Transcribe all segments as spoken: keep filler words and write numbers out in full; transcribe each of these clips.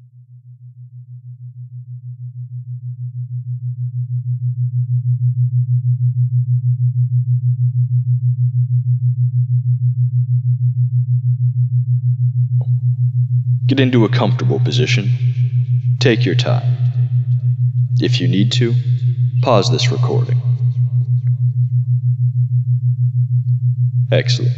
Get into a comfortable position. Take your time. If you need to, pause this recording. Excellent.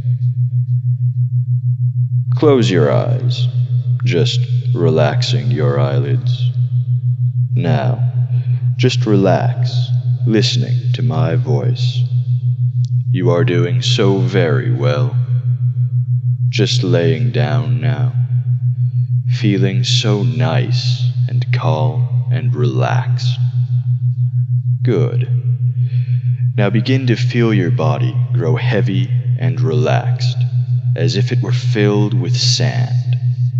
Close your eyes, just relaxing your eyelids. Now, just relax, listening to my voice. You are doing so very well. Just laying down now, feeling so nice and calm and relaxed. Good. Now begin to feel your body grow heavy and relaxed, as if it were filled with sand.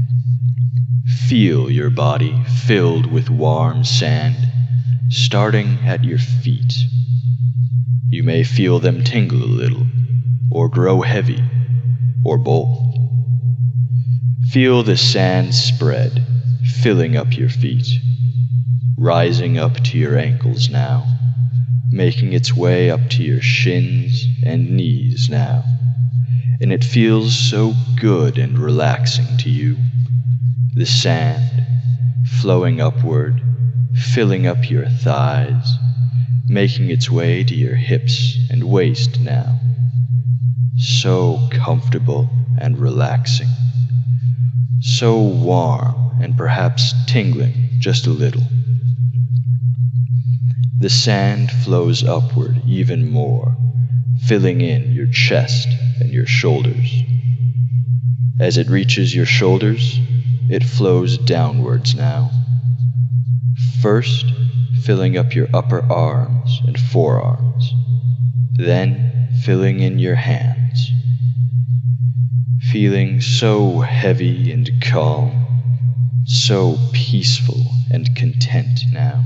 Feel your body filled with warm sand, starting at your feet. You may feel them tingle a little, or grow heavy, or both. Feel the sand spread, filling up your feet, rising up to your ankles now, making its way up to your shins and knees now, and it feels so good and relaxing to you. The sand, flowing upward, filling up your thighs, making its way to your hips and waist now. So comfortable and relaxing. So warm and perhaps tingling just a little. The sand flows upward even more, filling in your chest and your shoulders. As it reaches your shoulders, it flows downwards now. First, filling up your upper arms and forearms, then filling in your hands. Feeling so heavy and calm, so peaceful and content now.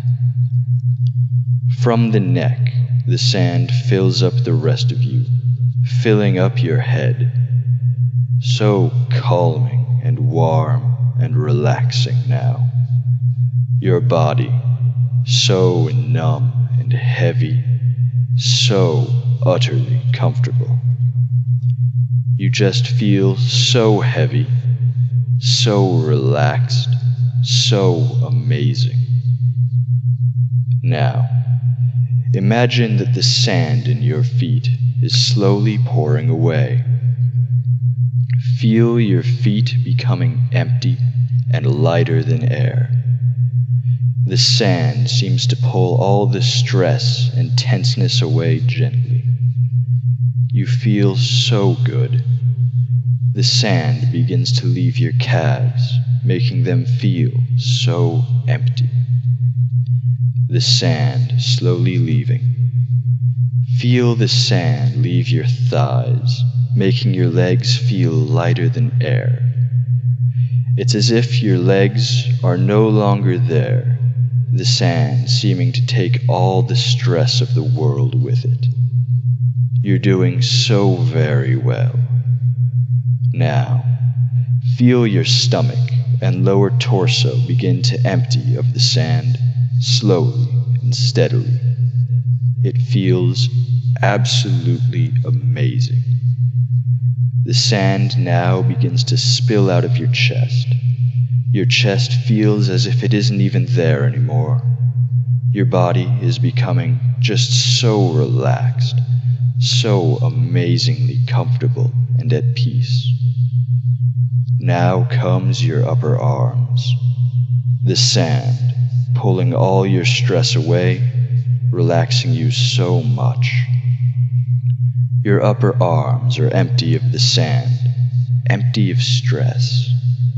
From the neck, the sand fills up the rest of you, filling up your head, so calming and warm and relaxing now. Your body, so numb and heavy, so utterly comfortable. You just feel so heavy, so relaxed, so amazing. Now, imagine that the sand in your feet is slowly pouring away. Feel your feet becoming empty and lighter than air. The sand seems to pull all the stress and tenseness away gently. You feel so good. The sand begins to leave your calves, making them feel so empty. The sand slowly leaving. Feel the sand leave your thighs, making your legs feel lighter than air. It's as if your legs are no longer there, the sand seeming to take all the stress of the world with it. You're doing so very well. Now, feel your stomach and lower torso begin to empty of the sand, slowly and steadily. It feels absolutely amazing. The sand now begins to spill out of your chest. Your chest feels as if it isn't even there anymore. Your body is becoming just so relaxed, so amazingly comfortable and at peace. Now comes your upper arms. The sand, pulling all your stress away, relaxing you so much. Your upper arms are empty of the sand, empty of stress.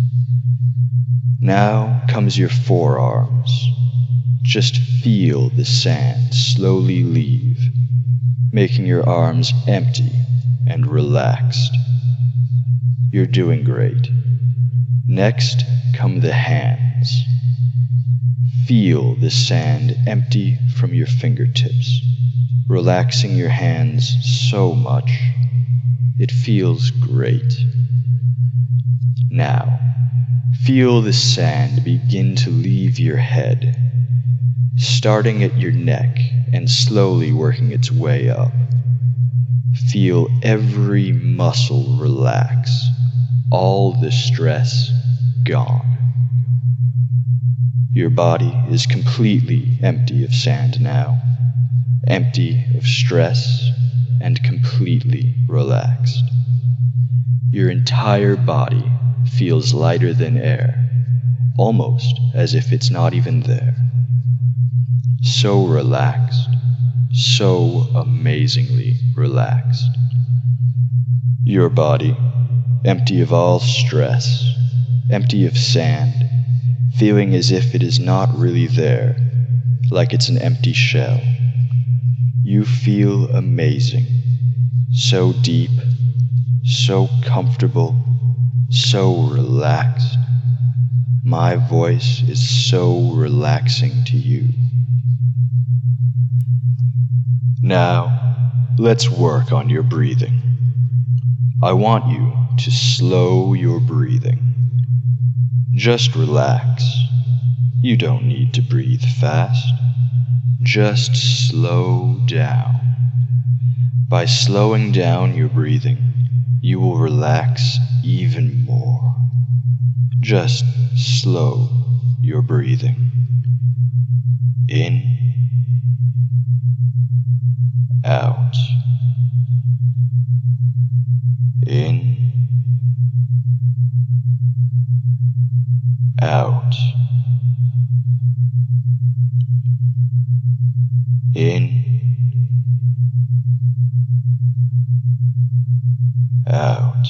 Now comes your forearms. Just feel the sand slowly leave, making your arms empty and relaxed. You're doing great. Next come the hands. Feel the sand empty from your fingertips, relaxing your hands so much. It feels great. Now, feel the sand begin to leave your head, starting at your neck and slowly working its way up. Feel every muscle relax, all the stress gone. Your body is completely empty of sand now, empty of stress and completely relaxed. Your entire body feels lighter than air, almost as if it's not even there. So relaxed, so amazingly relaxed. Your body, empty of all stress, empty of sand, feeling as if it is not really there, like it's an empty shell. You feel amazing, so deep, so comfortable, so relaxed. My voice is so relaxing to you. Now, let's work on your breathing. I want you to slow your breathing. Just relax. You don't need to breathe fast. Just slow down. By slowing down your breathing, you will relax even more. Just slow your breathing. In, out. In, out. In, out.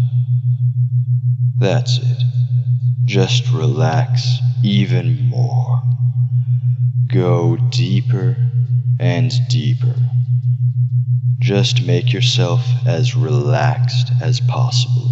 That's it. Just relax even more. Go deeper and deeper. Just make yourself as relaxed as possible.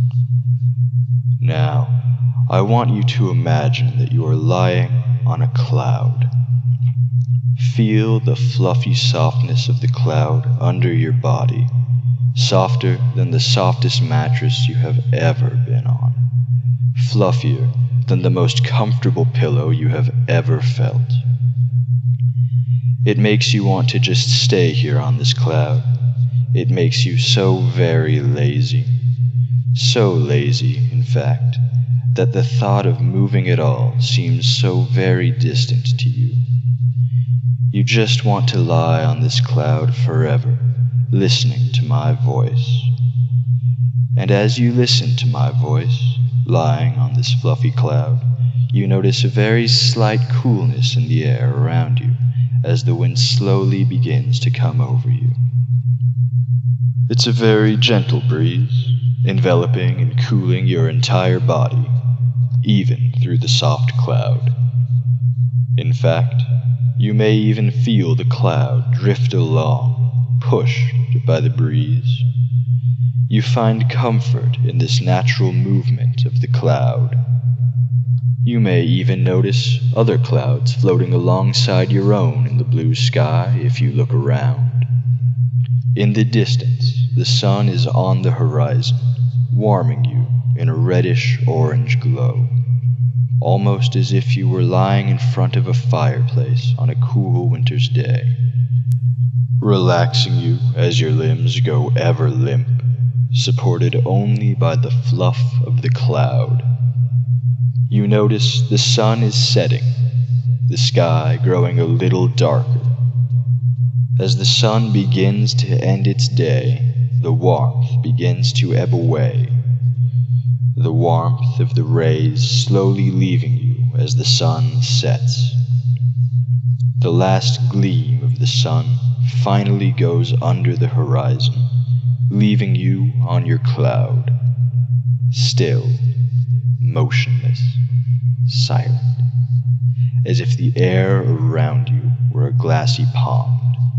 Now, I want you to imagine that you are lying on a cloud. Feel the fluffy softness of the cloud under your body, softer than the softest mattress you have ever been on, fluffier than the most comfortable pillow you have ever felt. It makes you want to just stay here on this cloud. It makes you so very lazy, so lazy, in fact, that the thought of moving at all seems so very distant to you. You just want to lie on this cloud forever, listening to my voice. And as you listen to my voice, lying on this fluffy cloud, you notice a very slight coolness in the air around you as the wind slowly begins to come over you. It's a very gentle breeze, enveloping and cooling your entire body, even through the soft cloud. In fact, you may even feel the cloud drift along, pushed by the breeze. You find comfort in this natural movement of the cloud. You may even notice other clouds floating alongside your own in the blue sky if you look around. In the distance, the sun is on the horizon, warming you in a reddish-orange glow, almost as if you were lying in front of a fireplace on a cool winter's day, relaxing you as your limbs go ever limp, supported only by the fluff of the cloud. You notice the sun is setting, the sky growing a little darker. As the sun begins to end its day, the warmth begins to ebb away, the warmth of the rays slowly leaving you as the sun sets. The last gleam of the sun finally goes under the horizon, leaving you on your cloud, still, motionless, silent, as if the air around you were a glassy pond.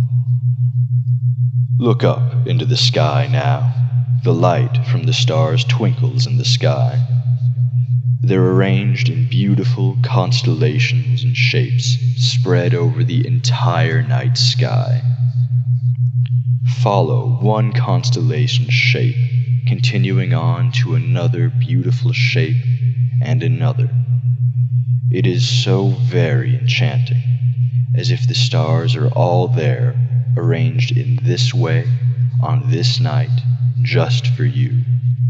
Look up into the sky now. The light from the stars twinkles in the sky. They're arranged in beautiful constellations and shapes spread over the entire night sky. Follow one constellation's shape continuing on to another beautiful shape and another. It is so very enchanting, as if the stars are all there, arranged in this way, on this night, just for you.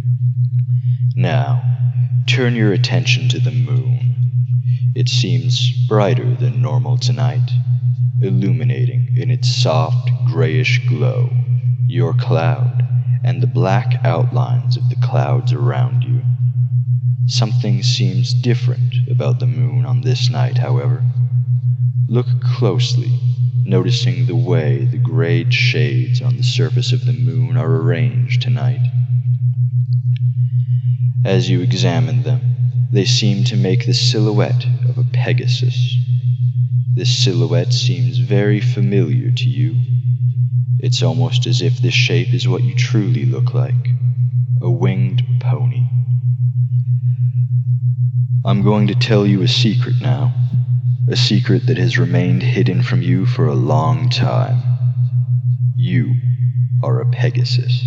Now, turn your attention to the moon. It seems brighter than normal tonight, illuminating in its soft grayish glow your cloud and the black outlines of the clouds around you. Something seems different about the moon on this night, however. Look closely, noticing the way the grayed shades on the surface of the moon are arranged tonight. As you examine them, they seem to make the silhouette of a Pegasus. This silhouette seems very familiar to you. It's almost as if this shape is what you truly look like, a winged pony. I'm going to tell you a secret now, a secret that has remained hidden from you for a long time. You are a Pegasus.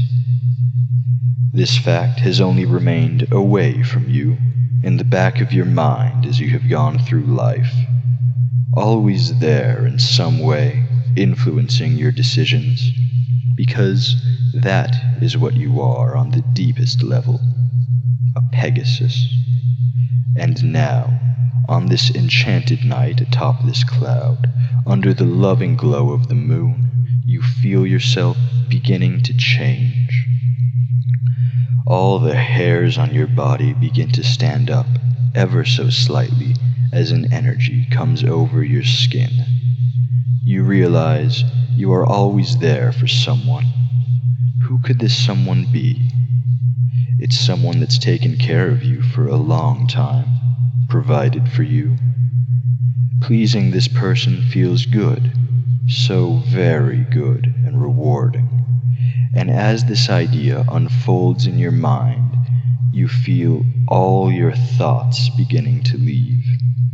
This fact has only remained away from you, in the back of your mind as you have gone through life, always there in some way, influencing your decisions, because that is what you are on the deepest level, a Pegasus. And now, on this enchanted night atop this cloud, under the loving glow of the moon, you feel yourself beginning to change. All the hairs on your body begin to stand up ever so slightly as an energy comes over your skin. You realize you are always there for someone. Who could this someone be? It's someone that's taken care of you for a long time, provided for you. Pleasing this person feels good, so very good and rewarding. And as this idea unfolds in your mind, you feel all your thoughts beginning to leave.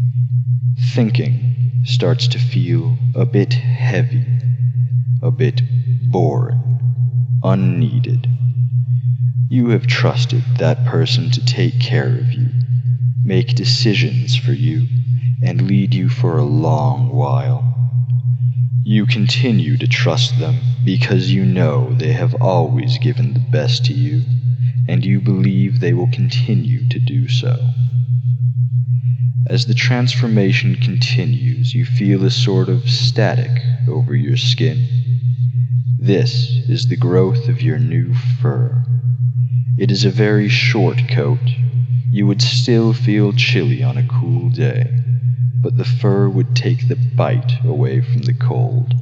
Thinking starts to feel a bit heavy, a bit boring, unneeded. You have trusted that person to take care of you, make decisions for you, and lead you for a long while. You continue to trust them because you know they have always given the best to you, and you believe they will continue to do so. As the transformation continues, you feel a sort of static over your skin. This is the growth of your new fur. It is a very short coat. You would still feel chilly on a cool day, but the fur would take the bite away from the cold.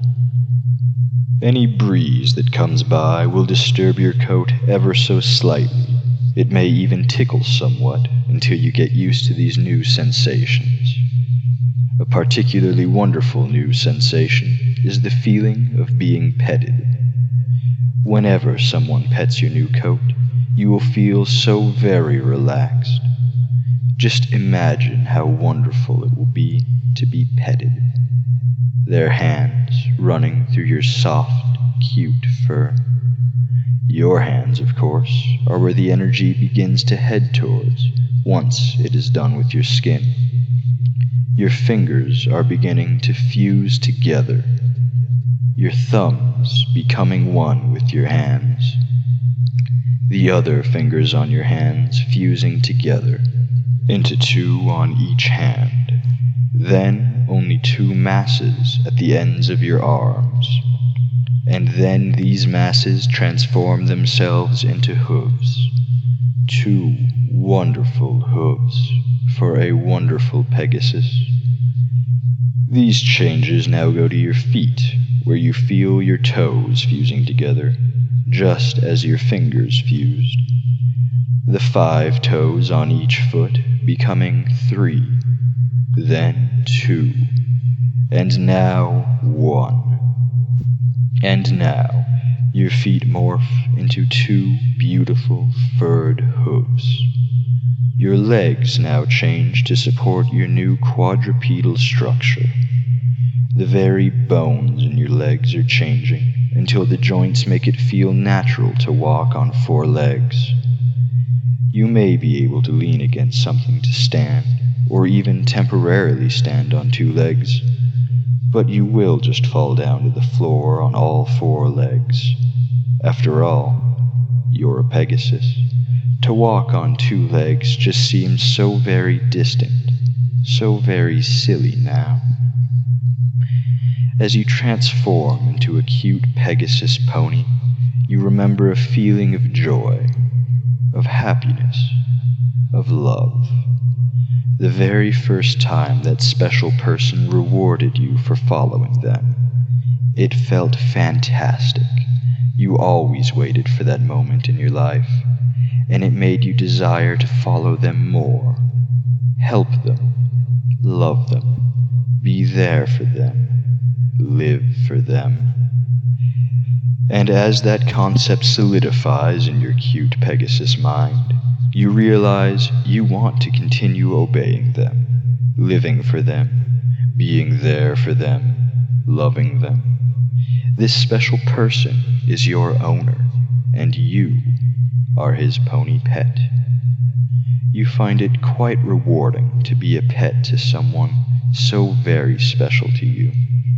Any breeze that comes by will disturb your coat ever so slightly. It may even tickle somewhat until you get used to these new sensations. A particularly wonderful new sensation is the feeling of being petted. Whenever someone pets your new coat, you will feel so very relaxed. Just imagine how wonderful it will be to be petted. Their hands running through your soft, cute fur. Your hands, of course, are where the energy begins to head towards once it is done with your skin. Your fingers are beginning to fuse together, your thumbs becoming one with your hands, the other fingers on your hands fusing together into two on each hand, then only two masses at the ends of your arms, and then these masses transform themselves into hooves, two wonderful hooves for a wonderful Pegasus. These changes now go to your feet, where you feel your toes fusing together, just as your fingers fused. The five toes on each foot becoming three, then two, and now one. And now your feet morph into two beautiful furred hooves. Your legs now change to support your new quadrupedal structure. The very bones in your legs are changing until the joints make it feel natural to walk on four legs. You may be able to lean against something to stand, or even temporarily stand on two legs, but you will just fall down to the floor on all four legs. After all, you're a Pegasus. To walk on two legs just seems so very distant, so very silly now. As you transform into a cute Pegasus pony, you remember a feeling of joy, of happiness, of love. The very first time that special person rewarded you for following them. It felt fantastic. You always waited for that moment in your life, and it made you desire to follow them more, help them, love them, be there for them, live for them. And as that concept solidifies in your cute Pegasus mind, you realize you want to continue obeying them, living for them, being there for them, loving them. This special person is your owner, and you are his pony pet. You find it quite rewarding to be a pet to someone so very special to you.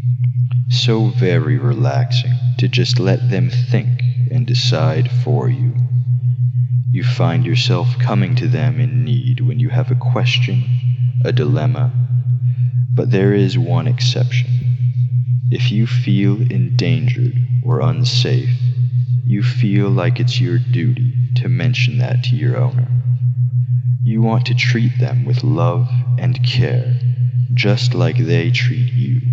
So very relaxing to just let them think and decide for you. You find yourself coming to them in need when you have a question, a dilemma, but there is one exception. If you feel endangered or unsafe, you feel like it's your duty to mention that to your owner. You want to treat them with love and care, just like they treat you.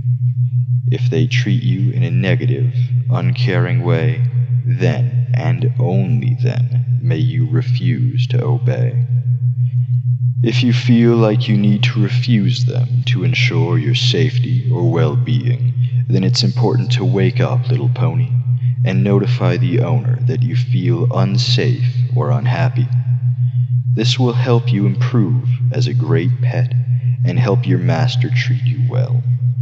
If they treat you in a negative, uncaring way, then and only then may you refuse to obey. If you feel like you need to refuse them to ensure your safety or well-being, then it's important to wake up, little pony, and notify the owner that you feel unsafe or unhappy. This will help you improve as a great pet and help your master treat you well.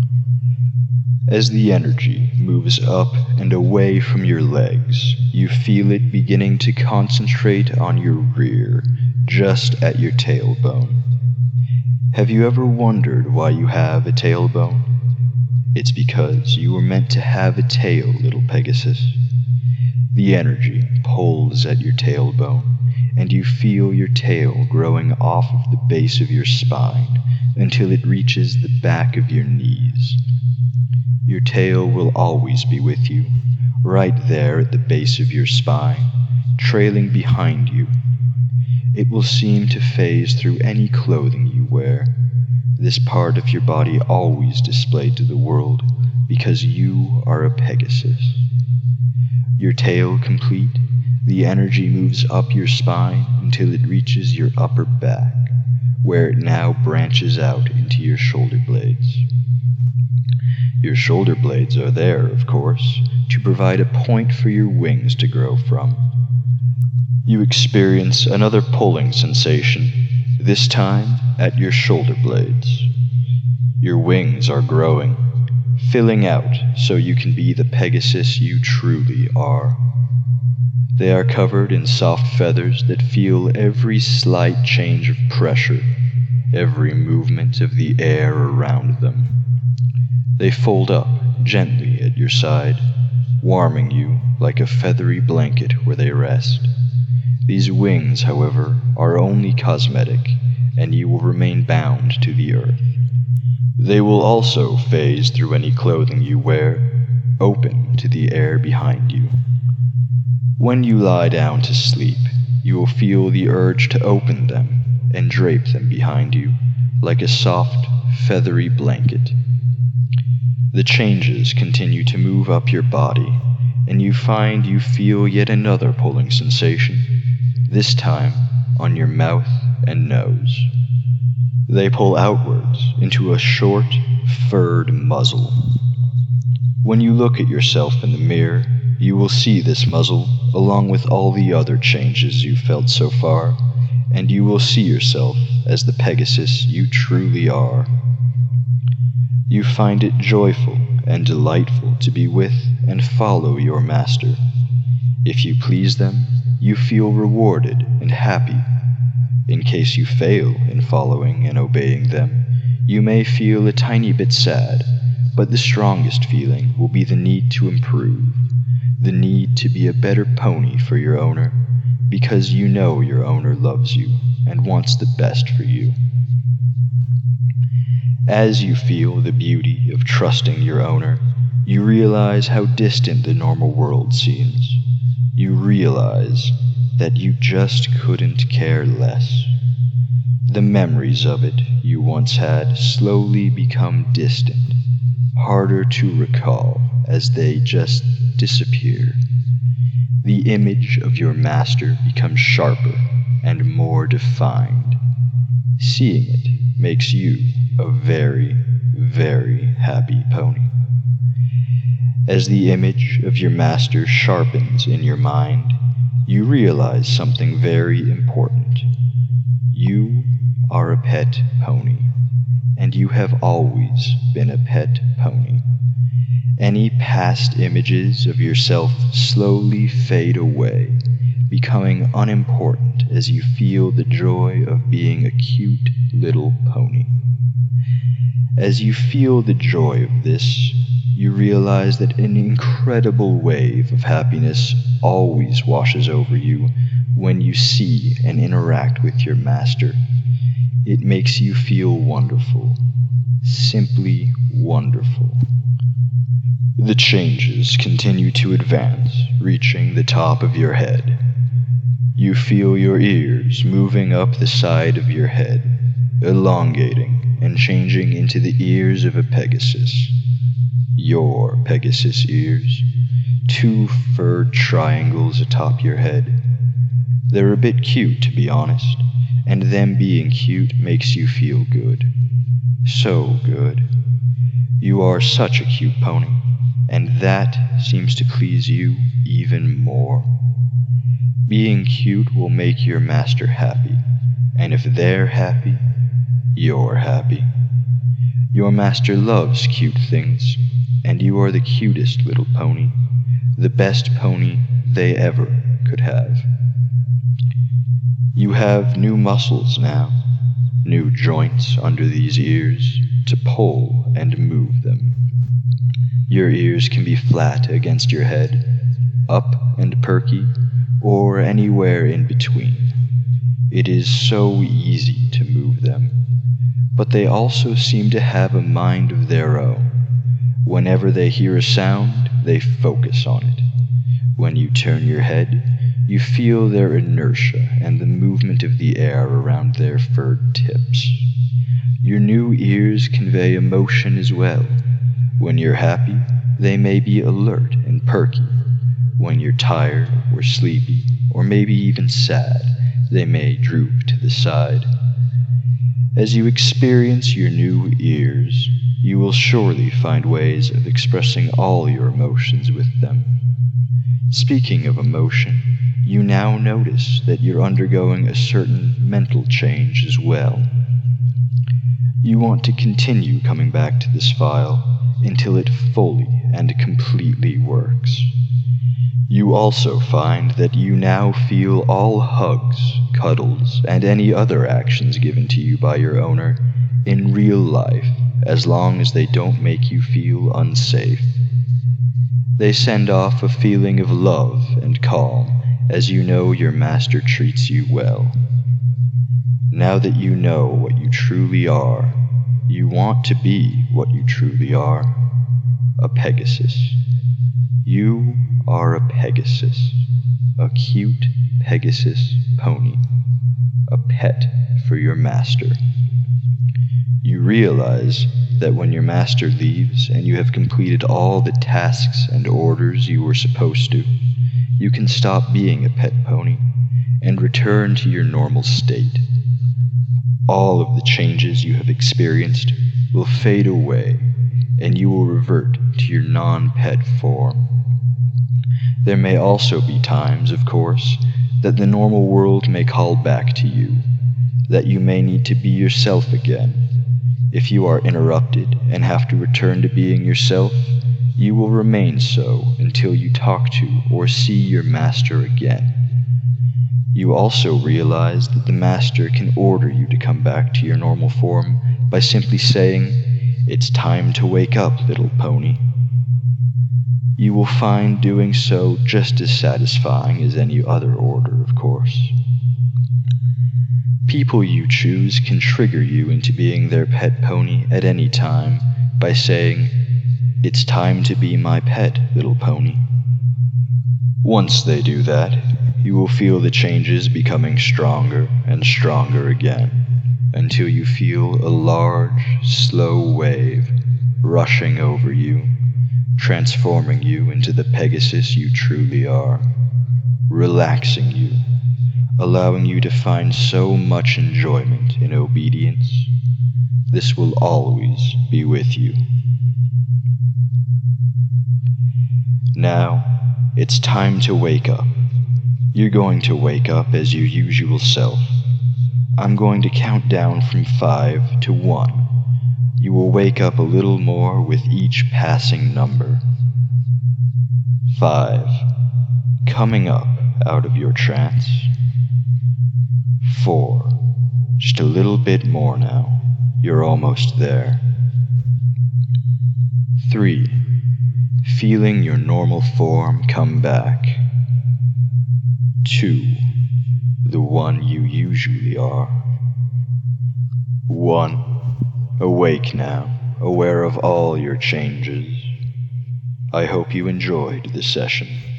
As the energy moves up and away from your legs, you feel it beginning to concentrate on your rear, just at your tailbone. Have you ever wondered why you have a tailbone? It's because you were meant to have a tail, little Pegasus. The energy pulls at your tailbone, and you feel your tail growing off of the base of your spine until it reaches the back of your knees. Your tail will always be with you, right there at the base of your spine, trailing behind you. It will seem to phase through any clothing you wear, this part of your body always displayed to the world because you are a Pegasus. Your tail complete, the energy moves up your spine until it reaches your upper back, where it now branches out into your shoulder blades. Your shoulder blades are there, of course, to provide a point for your wings to grow from. You experience another pulling sensation, this time at your shoulder blades. Your wings are growing, filling out so you can be the Pegasus you truly are. They are covered in soft feathers that feel every slight change of pressure, every movement of the air around them. They fold up gently at your side, warming you like a feathery blanket where they rest. These wings, however, are only cosmetic, and you will remain bound to the earth. They will also phase through any clothing you wear, open to the air behind you. When you lie down to sleep, you will feel the urge to open them and drape them behind you like a soft, feathery blanket. The changes continue to move up your body, and you find you feel yet another pulling sensation, this time on your mouth and nose. They pull outwards into a short, furred muzzle. When you look at yourself in the mirror, you will see this muzzle along with all the other changes you've felt so far, and you will see yourself as the Pegasus you truly are. You find it joyful and delightful to be with and follow your master. If you please them, you feel rewarded and happy. In case you fail in following and obeying them, you may feel a tiny bit sad, but the strongest feeling will be the need to improve, the need to be a better pony for your owner, because you know your owner loves you and wants the best for you. As you feel the beauty of trusting your owner, you realize how distant the normal world seems. You realize that you just couldn't care less. The memories of it you once had slowly become distant, harder to recall as they just disappear. The image of your master becomes sharper and more defined. Seeing it makes you a very, very happy pony. As the image of your master sharpens in your mind, you realize something very important. You are a pet pony, and you have always been a pet pony. Any past images of yourself slowly fade away, becoming unimportant as you feel the joy of being a cute little pony. As you feel the joy of this, you realize that an incredible wave of happiness always washes over you when you see and interact with your master. It makes you feel wonderful, simply wonderful. The changes continue to advance, reaching the top of your head. You feel your ears moving up the side of your head, elongating and changing into the ears of a Pegasus. Your Pegasus ears, two furred triangles atop your head. They're a bit cute, to be honest, and them being cute makes you feel good. So good. You are such a cute pony, and that seems to please you even more. Being cute will make your master happy, and if they're happy, you're happy. Your master loves cute things, and you are the cutest little pony, the best pony they ever could have. You have new muscles now, new joints under these ears to pull and move them. Your ears can be flat against your head, up and perky, or anywhere in between. It is so easy to move them, but they also seem to have a mind of their own. Whenever they hear a sound, they focus on it. When you turn your head, you feel their inertia and the movement of the air around their furred tips. Your new ears convey emotion as well. When you're happy, they may be alert and perky. When you're tired or sleepy, or maybe even sad, they may droop to the side. As you experience your new ears, you will surely find ways of expressing all your emotions with them. Speaking of emotion, you now notice that you're undergoing a certain mental change as well. You want to continue coming back to this file until it fully and completely works. You also find that you now feel all hugs, cuddles, and any other actions given to you by your owner in real life, as long as they don't make you feel unsafe. They send off a feeling of love and calm as you know your master treats you well. Now that you know what you truly are, you want to be what you truly are, a Pegasus. You are a Pegasus, a cute Pegasus pony, a pet for your master. You realize that when your master leaves and you have completed all the tasks and orders you were supposed to, you can stop being a pet pony and return to your normal state. All of the changes you have experienced will fade away, and you will revert to your non-pet form. There may also be times, of course, that the normal world may call back to you, that you may need to be yourself again. If you are interrupted and have to return to being yourself, you will remain so until you talk to or see your master again. You also realize that the master can order you to come back to your normal form by simply saying, "It's time to wake up, little pony." You will find doing so just as satisfying as any other order, of course. People you choose can trigger you into being their pet pony at any time by saying, "It's time to be my pet, little pony." Once they do that, you will feel the changes becoming stronger and stronger again, until you feel a large, slow wave rushing over you, transforming you into the Pegasus you truly are, relaxing you, allowing you to find so much enjoyment in obedience. This will always be with you. Now, it's time to wake up. You're going to wake up as your usual self. I'm going to count down from five to one. You will wake up a little more with each passing number. Five. Coming up out of your trance. Four. Just a little bit more now. You're almost there. Three. Feeling your normal form come back. Two. The one you usually are. One. Awake now, aware of all your changes. I hope you enjoyed the session.